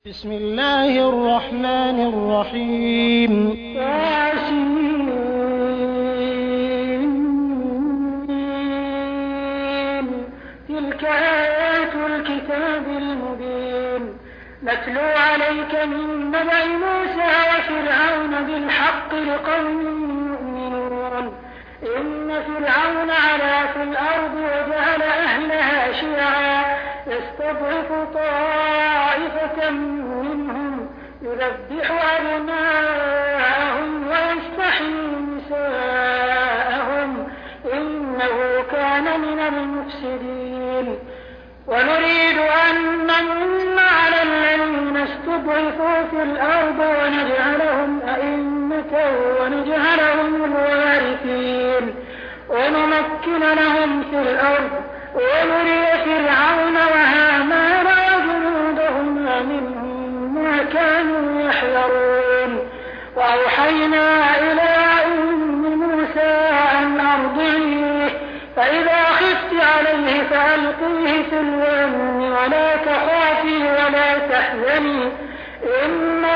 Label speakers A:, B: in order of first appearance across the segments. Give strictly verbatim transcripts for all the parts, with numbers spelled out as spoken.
A: بسم الله الرحمن الرحيم.
B: ياسين. تلك آيات الكتاب المبين نتلو عليك من نبأ موسى وفرعون بالحق لقوم يؤمنون. إن فرعون علا في الأرض وجعل أهلها شيعا يستضعف طائفة منهم يذبح أبناءهم ويستحيي نساءهم إنه كان من المفسدين. ونريد أن نمن على الذين استضعفوا في الأرض ونجعلهم أئمة ونجعلهم الوارثين ونمكن لهم في الأرض ونري فرعون وهامان وجنودهما منهم ما كانوا يحذرون. وأوحينا إلى أم موسى أن أرضعيه فإذا خفت عليه فألقيه في اليم ولا تخافي ولا تحزني إنا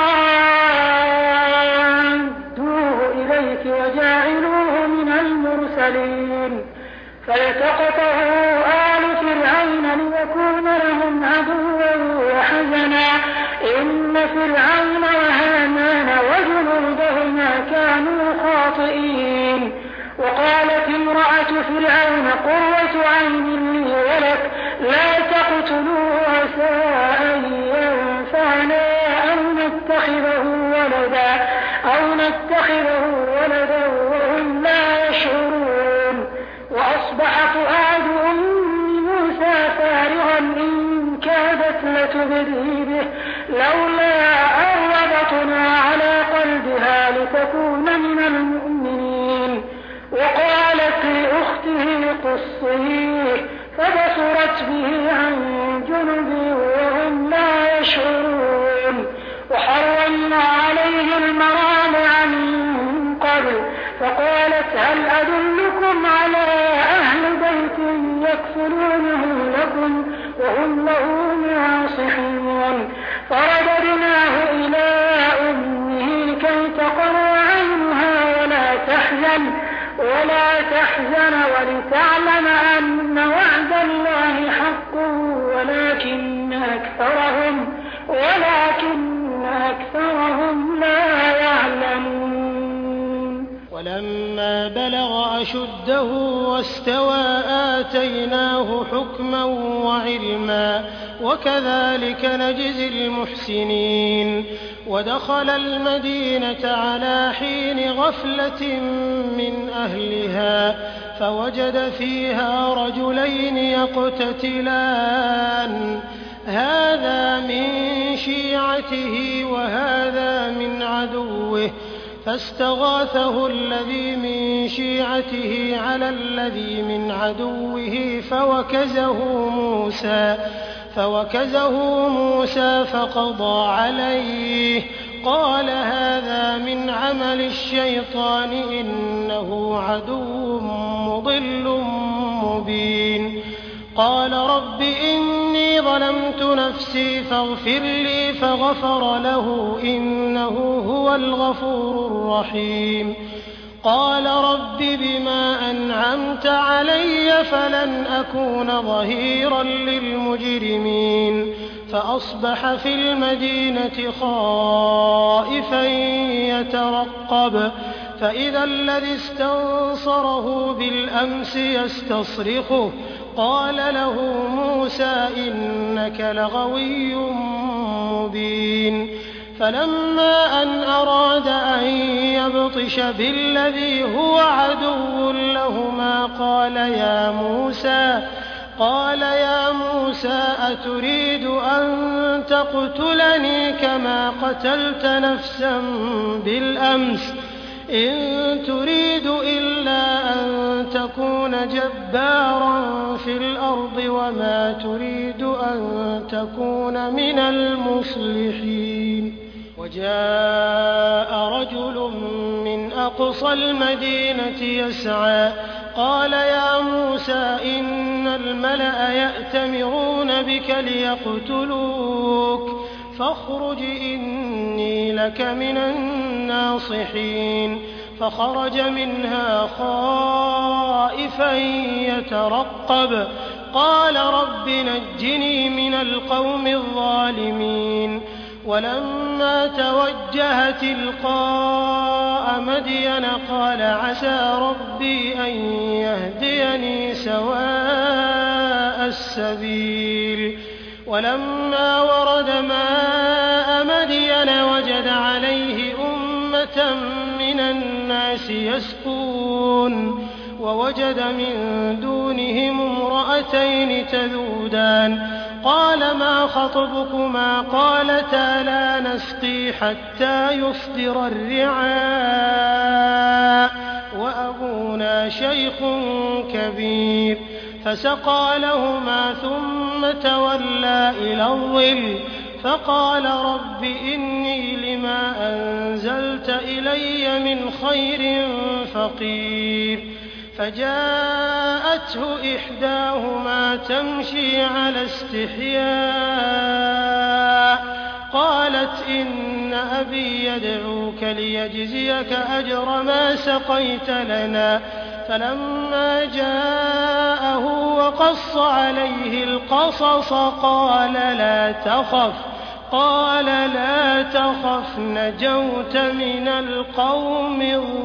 B: رادوه إليك وجاعلوه من المرسلين. فالتقطه آل فرعون ليكون لهم عدوا وحزنا إن فرعون وهامان وجنودهما كانوا خاطئين. وقالت امرأة فرعون قرة عين لي ولك لا تقتلوه عسى أن ينفعنا أو نتخذه ولدا أو نتخذه ولدا وهم لا يشعرون. وأصبح فؤاد أم موسى فارغا إن كادت لتبدي به لولا أن ربطنا على قلبها لتكون من المؤمنين. وقالت لأخته قصيه فبصرت به عن جنب وهم لا يشعرون. وحرمنا عليه المراضع من قبل فقالت هل أدلكم على أهل بيت يكفلونه لكم وهم له ناصحون. فرددناه إلى أمه كي تقر عينها ولا تحزن ولا تحزن ولتعلم أن وعد الله حق ولكن أكثرهم ولكن أكثرهم لا يعلمون.
A: ولما بلغ أشده واستوى آتيناه حكما وعلما وكذلك نجزي المحسنين. ودخل المدينة على حين غفلة من أهلها فوجد فيها رجلين يقتتلان هذا من شيعته وهذا من عدوه فاستغاثه الذي من شيعته على الذي من عدوه فوكزه موسى فوكزه موسى فقضى عليه قال هذا من عمل الشيطان إنه عدو مضل مبين. قال رب إني ظلمت نفسي فاغفر لي فغفر له إنه هو الغفور الرحيم. قال رب بما أنعمت علي فلن أكون ظهيرا للمجرمين. فأصبح في المدينة خائفا يترقب فإذا الذي استنصره بالأمس يستصرخه قال له موسى إنك لغوي مبين. فلما أن أراد أن يبطش بالذي هو عدو لهما قال يا موسى قال يا موسى أتريد أن تقتلني كما قتلت نفسا بالأمس إن تريد إلا أن تكون جبارا في الأرض وما تريد أن تكون من المصلحين. وجاء رجل من أقصى المدينة يسعى قال يا موسى إن الملأ يأتمرون بك ليقتلوك فاخرج إني لك من الناصحين فخرج منها خائفا يترقب قال رب نجني من القوم الظالمين ولما توجه تلقاء مدين قال عسى ربي أن يهديني سواء السبيل ولما ورد ماء مدين وجد عليه أمة من الناس يسقون ووجد من دونهم امرأتين تذودان قال ما خطبكما قالتا لا نسقي حتى يصدر الرعاء وأبونا شيخ كبير فسقى لهما ثم تولى إلى الظل فقال رب إني لما أنزلت إلي من خير فقير فجاءته إحداهما تمشي على استحياء قالت إن أبي يدعوك ليجزيك أجر ما سقيت لنا فلما جاءه وقص عليه القصص قال لا تخف قال لا تخف نجوت من القوم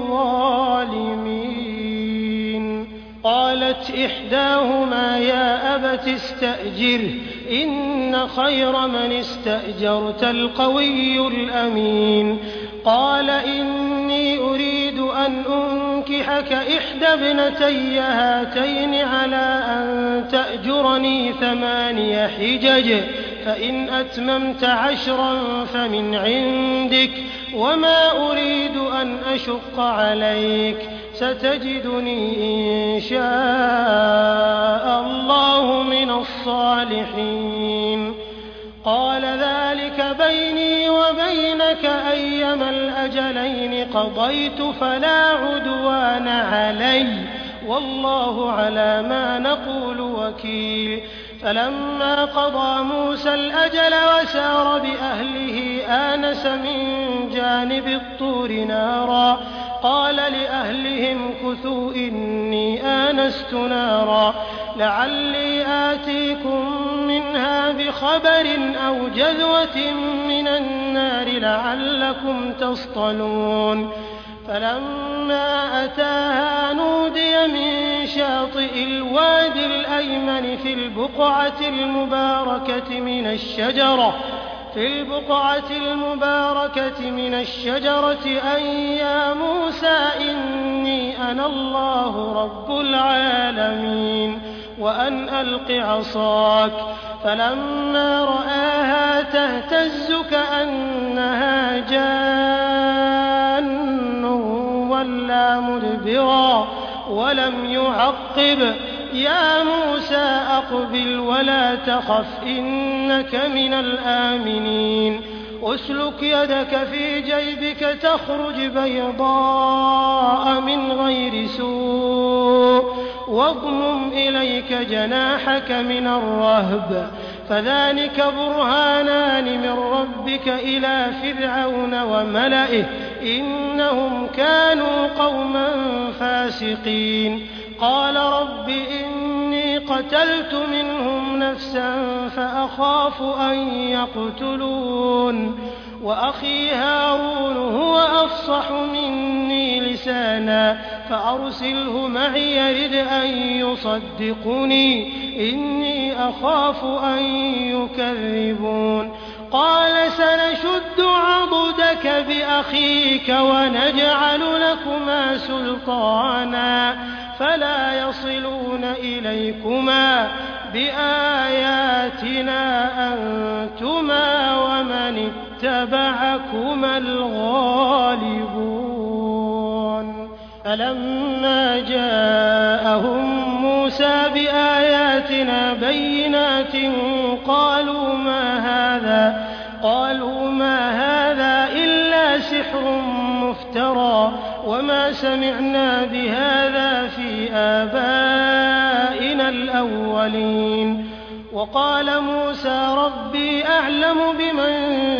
A: الظالمين قالت إحداهما يا أبت استأجره إن خير من استأجرت القوي الأمين قال إني أريد أن أنكحك إحدى ابنتي هاتين على أن تأجرني ثماني حجج فإن أتممت عشرا فمن عندك وما أريد أن أشق عليك ستجدني إن شاء الله من الصالحين قال ذلك بيني وبينك أيما الأجلين قضيت فلا عدوان علي والله على ما نقول وكيل فلما قضى موسى الأجل وسار بأهله آنس من جانب الطور نارا قال لأهلهم كثوا إني آنست نارا لعلي آتيكم منها بخبر أو جذوة من النار لعلكم تصطلون فلما أتاها نودي من شاطئ الوادي الأيمن في البقعة المباركة من الشجرة في البقعة المباركة من الشجرة أن يا موسى إني أنا الله رب العالمين وأن ألق عصاك فلما رآها تهتز كأنها جان ولى مدبرا ولم يعقب يا موسى أقبل ولا تخف إنك من الآمنين أسلك يدك في جيبك تخرج بيضاء من غير سوء واضمم إليك جناحك من الرهب فذلك برهانان من ربك إلى فرعون وملئه إنهم كانوا قوما فاسقين قال رب إني قتلت منهم نفسا فأخاف أن يقتلون وأخي هارون هو أفصح مني لسانا فأرسله معي يرد أن يصدقني إني أخاف أن يكذبون قال سنشد عضدك بأخيك ونجعل لكما سلطانا فلا يصلون إليكما بآياتنا أنتما ومن اتبعكما الغالبون فلما جاءهم موسى بآياتنا بينات قالوا ما هذا قالوا ما هذا إلا سحر مفترى وما سمعنا بهذا في آبائنا الأولين وقال موسى ربي أعلم بمن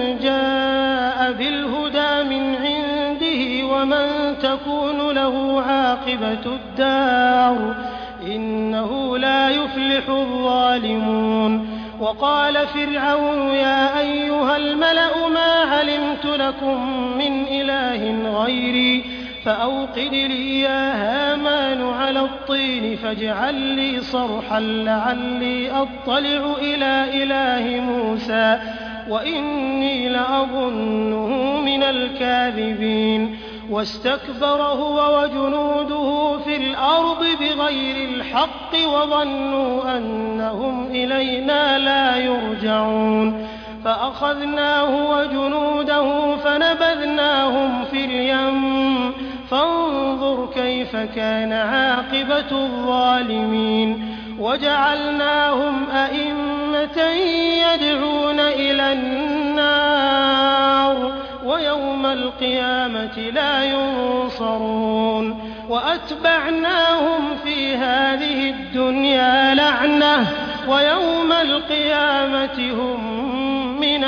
A: ومن تكون له عاقبة الدار إنه لا يفلح الظالمون. وقال فرعون يا أيها الملأ ما علمت لكم من إله غيري فأوقد لي يا هامان على الطين فاجعل لي صرحا لعلي أطلع إلى إله موسى وإني لأظنه من الكاذبين. واستكبر هو وجنوده في الأرض بغير الحق وظنوا أنهم إلينا لا يرجعون فأخذناه وجنوده فنبذناهم في اليم فانظر كيف كان عاقبة الظالمين. وجعلناهم أئمة يدعون إلى النار ويوم القيامة لا ينصرون. وأتبعناهم في هذه الدنيا لعنة ويوم القيامة هم من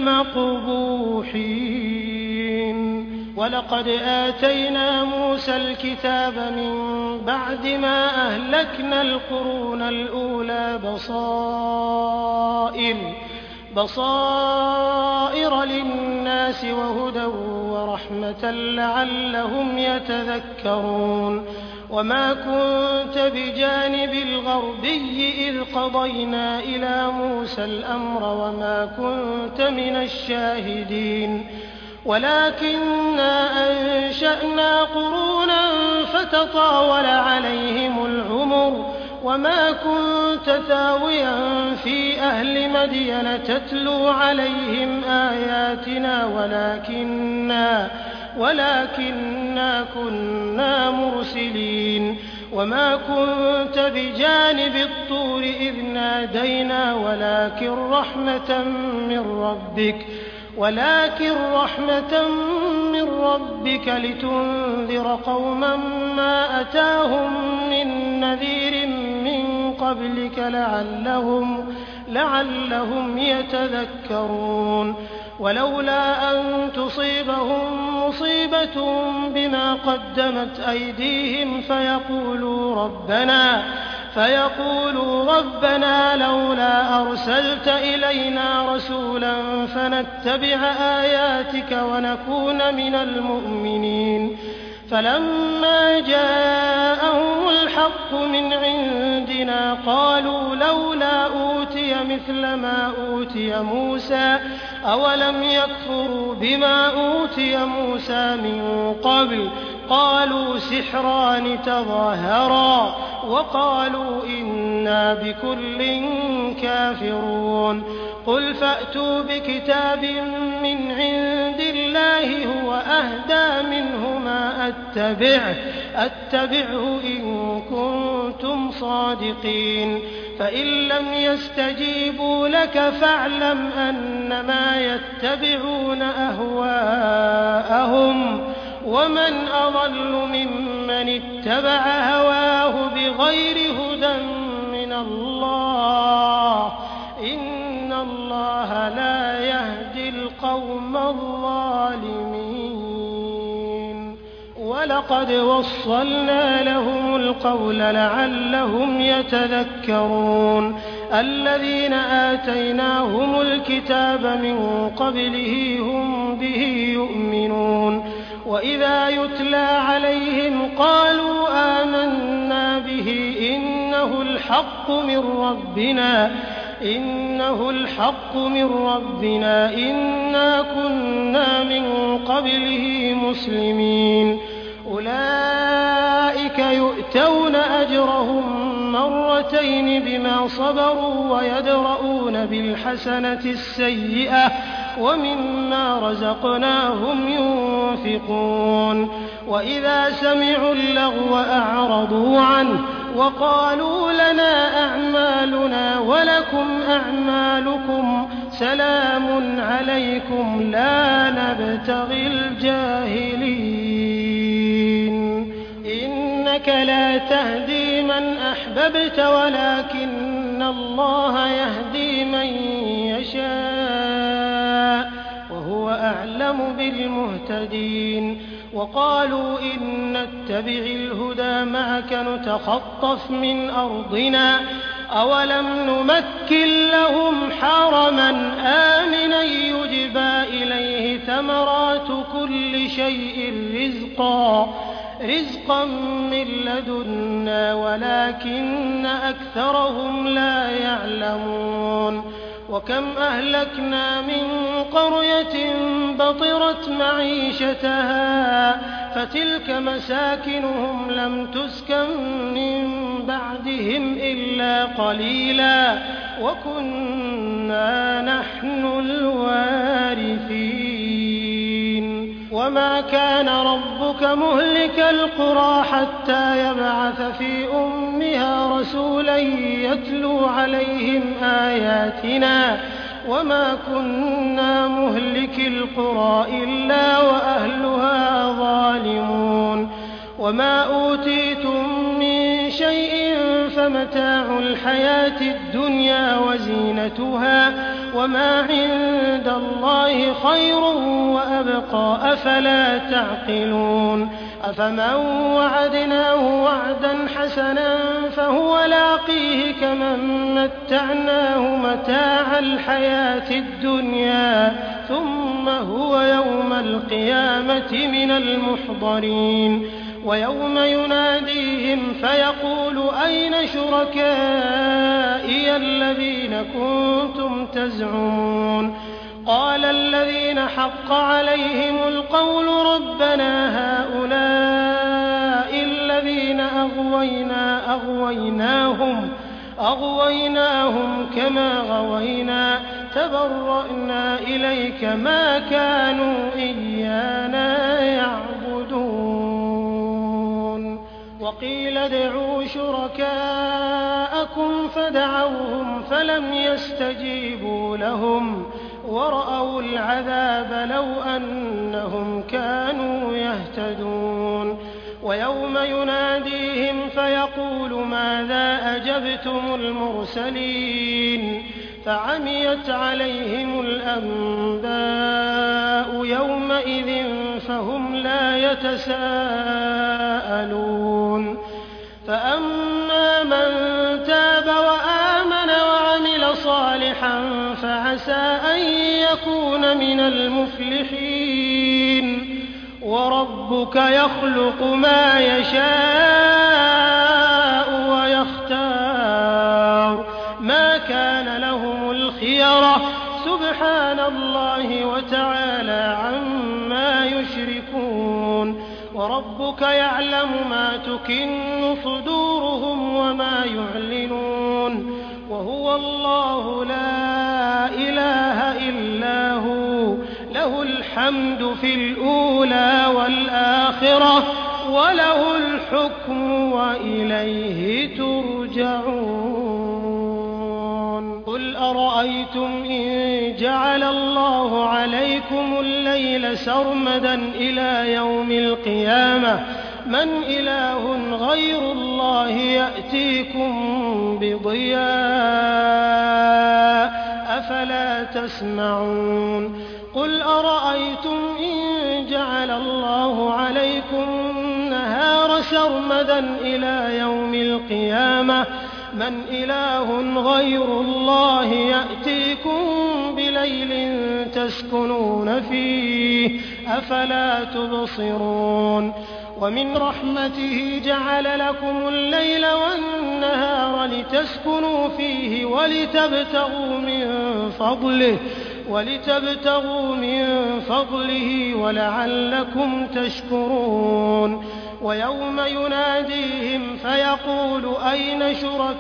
A: المقبوحين. ولقد آتينا موسى الكتاب من بعد ما أهلكنا القرون الأولى بصائر بصائر للناس وهدى ورحمة لعلهم يتذكرون. وما كنت بجانب الغربي إذ قضينا إلى موسى الأمر وما كنت من الشاهدين ولكننا أنشأنا قرونا فتطاول عليهم العمر وما كنت ثاويا في أهل مدين تتلو عليهم آياتنا ولكننا, ولكننا كنا مرسلين. وما كنت بجانب الطور إذ نادينا ولكن رحمة من ربك ولكن رحمة من ربك لتنذر قوما ما أتاهم من نذير من قبلك لعلهم, لعلهم يتذكرون. ولولا أن تصيبهم مصيبة بما قدمت أيديهم فيقولوا ربنا فيقولوا ربنا لولا أرسلت إلينا رسولا فنتبع آياتك ونكون من المؤمنين. فلما جاءهم الحق من عندنا قالوا لولا أوتي مثل ما أوتي موسى أولم يكفروا بما أوتي موسى من قبل قالوا سحران تظاهرا وقالوا إنا بكل كافرون. قل فأتوا بكتاب من عند الله هو أهدى منهما أتبعه, أتبعه إن كنتم صادقين. فإن لم يستجيبوا لك فاعلم أنما يتبعون أهواءهم ومن أضل ممن اتبع هواه بغير هدى من الله إن الله لا يهدي القوم الظالمين. ولقد وصلنا لهم القول لعلهم يتذكرون. الذين آتيناهم الكتاب من قبله هم به يؤمنون. وإذا يتلى عليهم قالوا آمنا به إنه الحق من ربنا إنه الحق من ربنا إنا كنا من قبله مسلمين. أولئك يؤتون أجرهم مرتين بما صبروا ويدرؤون بالحسنة السيئة ومما رزقناهم ينفقون. وإذا سمعوا اللغو أعرضوا عنه وقالوا لنا أعمالنا ولكم أعمالكم سلام عليكم لا نبتغي الجاهلين. إنك لا تهدي من أحببت ولكن الله يهدي من يشاء وهو أعلم أعلم بالمهتدين وقالوا إن نتبع الهدى معك نتخطف من أرضنا أولم نمكن لهم حرما آمنا يجبى إليه ثمرات كل شيء رزقا رزقا من لدنا ولكن أكثرهم لا يعلمون وكم أهلكنا من قرية بطرت معيشتها فتلك مساكنهم لم تسكن من بعدهم إلا قليلا وكنا نحن الوارثين وما كان ربك مهلك القرى حتى يبعث في أمها رسولا يتلو عليهم آياتنا وما كنا مهلك القرى إلا وأهلها ظالمون وما أوتيتم من شيء فمتاع الحياة الدنيا وزينتها وما عند الله خير وأبقى أفلا تعقلون أفمن وعدناه وعدا حسنا فهو لاقيه كمن متعناه متاع الحياة الدنيا ثم هو يوم القيامة من المحضرين ويوم يناديهم فيقول أين شركائي الذين كنتم تزعمون قال الذين حق عليهم القول ربنا هؤلاء الذين أغوينا أغويناهم أغويناهم كما غوينا تبرأنا إليك ما كانوا إيانا يعبدون وقيل ادعوا شركاءكم فدعوهم فلم يستجيبوا لهم ورأوا العذاب لو أنهم كانوا يهتدون ويوم يناديهم فيقول ماذا أجبتم المرسلين فعميت عليهم الأنباء يومئذ فهم لا يتساءلون فأما من تاب وآمن وعمل صالحا فعسى أن يكون من المفلحين وربك يخلق ما يشاء ويختار ما كان لهم الخيرة سبحان الله وتعالى عما يشركون وربك يعلم ما تكن صدورهم وما يعلنون وهو الله لا إله إلا هو له الحمد في الأولى والآخرة وله الحكم وإليه ترجعون قل أرأيتم إن جعل الله عليكم الليل سرمدا إلى يوم القيامة من إله غير الله يأتيكم بضياء أفلا تسمعون قل أرأيتم إن جعل الله عليكم النهار سرمدا إلى يوم القيامة من إله غير الله يأتيكم بليل تسكنون فيه أفلا تبصرون ومن رحمته جعل لكم الليل والنهار لتسكنوا فيه ولتبتغوا من فضله ولتبتغوا من فضله ولعلكم تشكرون ويوم يناديهم فيقول أين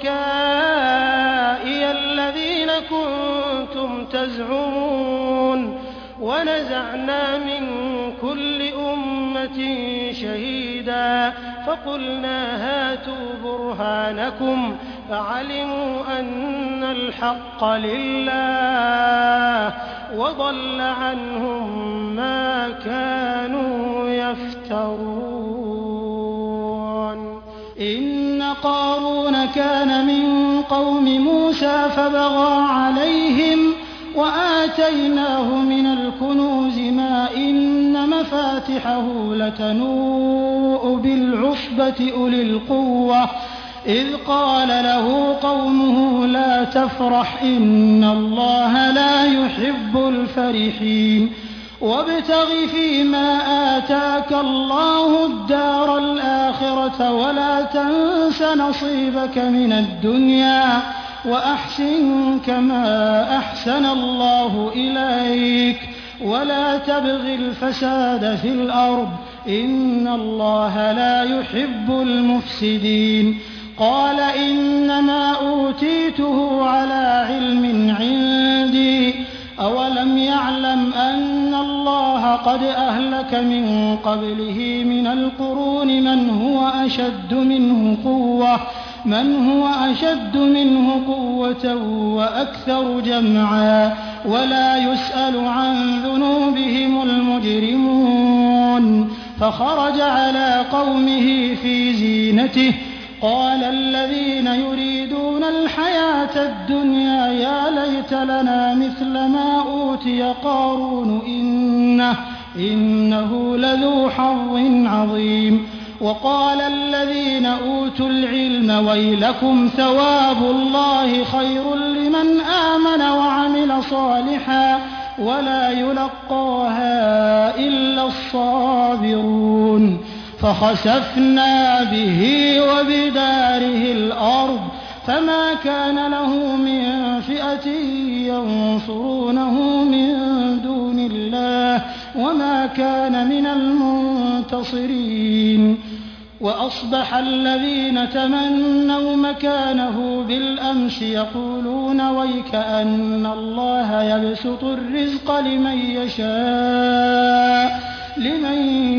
A: شركائي الذين كنتم تزعمون ونزعنا من كل أمة شهيدا فقلنا هاتوا برهانكم فعلموا أن الحق لله وضل عنهم ما كانوا يفترون إن قارون كان من قوم موسى فبغى عليهم وآتيناه من الكنوز ما إن مفاتحه لتنوء بالعصبة أولي القوة إذ قال له قومه لا تفرح إن الله لا يحب الفرحين وابتغ فيما آتاك الله الدار الآخرة ولا تنس نصيبك من الدنيا وأحسن كما أحسن الله إليك ولا تبغ الفساد في الأرض إن الله لا يحب المفسدين قال إنما أوتيته على علم عندي أولم يعلم أن الله قد أهلك من قبله من القرون من هو أشد منه قوة من هو أشد منه قوة وأكثر جمعا ولا يسأل عن ذنوبهم المجرمون فخرج على قومه في زينته قال الذين يريدون الحياة الدنيا يا ليت لنا مثل ما أوتي قارون إنه, إنه لذو حظ عظيم وقال الذين أوتوا العلم ويلكم ثواب الله خير لمن آمن وعمل صالحا ولا يلقاها إلا الصابرون فخسفنا به وبداره الأرض فما كان له من فئة ينصرونه من دون الله وما كان من المنتصرين وأصبح الذين تمنوا مكانه بالأمس يقولون ويكأن الله يبسط الرزق لمن يشاء لمن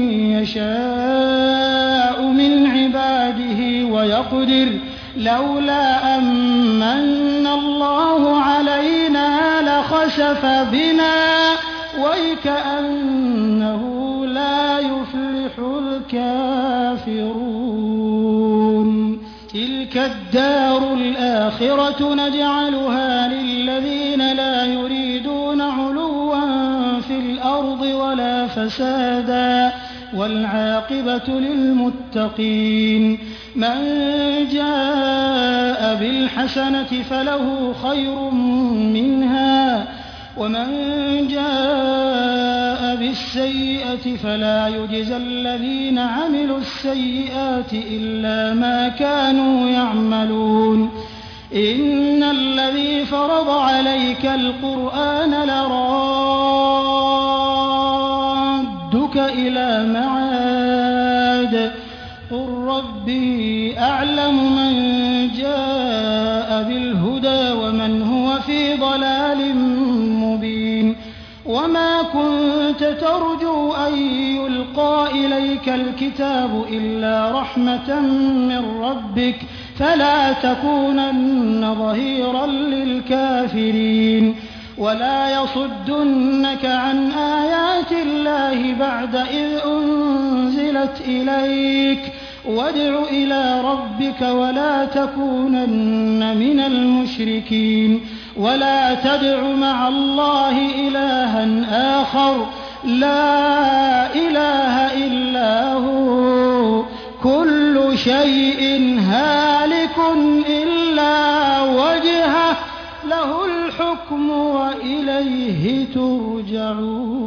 A: يشاء من عباده ويقدر لولا أمن الله علينا لخسف بنا ويكأنه لا يفلح الكافرون تلك الدار الآخرة نجعلها للذين لا يريدون علوا في الأرض ولا فسادا والعاقبة للمتقين من جاء بالحسنة فله خير منها ومن جاء بالسيئة فلا يجزى الذين عملوا السيئات إلا ما كانوا يعملون إن الذي فرض عليك القرآن لرادك إلى معاد قل ربي أعلم من جاء بالهدى ومن هو في ضلال مبين وما كنت ترجو أن يلقى إليك الكتاب إلا رحمة من ربك فلا تكونن ظهيرا للكافرين ولا يصدنك عن آيات الله بعد إذ أنزلت إليك وادع إلى ربك ولا تكونن من المشركين ولا تدع مع الله إلها آخر لا إله إلا هو كل شيء هالك إلا وجهه له الحكم وإليه ترجعون